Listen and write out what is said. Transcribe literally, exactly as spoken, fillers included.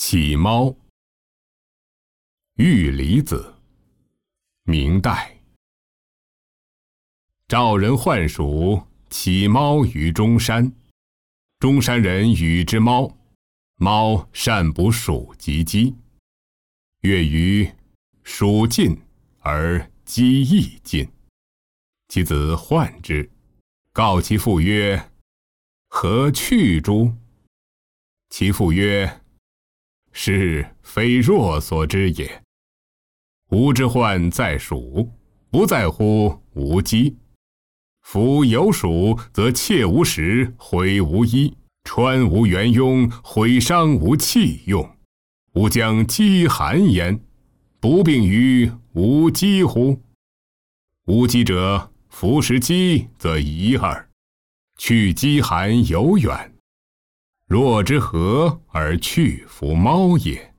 起猫。玉离子，明代。赵人患鼠，起猫于中山。中山人与之猫，猫善捕鼠及鸡。月余，鼠尽而鸡亦尽。其子患之，告其父曰：“何去诸？”其父曰：“是非弱所知也。吾之患在鼠，不在乎无鸡。夫有鼠，则窃无食，毁无衣，穿无原庸，毁伤无器用。吾将饥寒焉，不病于无饥乎？无饥者，服食饥则一耳，去饥寒犹远。若之何而去服猫也？”